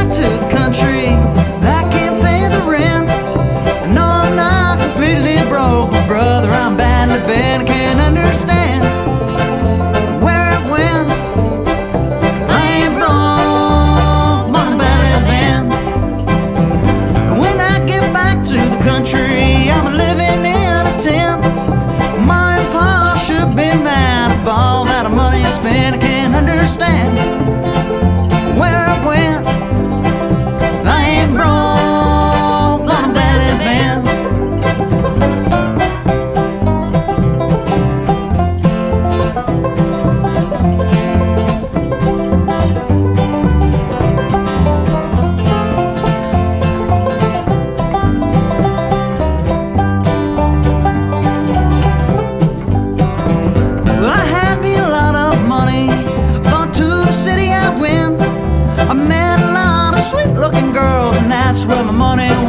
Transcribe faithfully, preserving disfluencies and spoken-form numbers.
back to the country, I can't pay the rent. No, I'm not completely broke, but brother, I'm badly bent. I can't understand where it went. I ain't broke, but I'm badly bent. When I get back to the country, I'm living in a tent. My pa should be mad of all that money I spent. I can't understand where it went. I ain't broke, but I'm badly bent. Well, I had me a lot of money, but to the city I went. I met a lot of sweet-looking girls, and that's where my money went.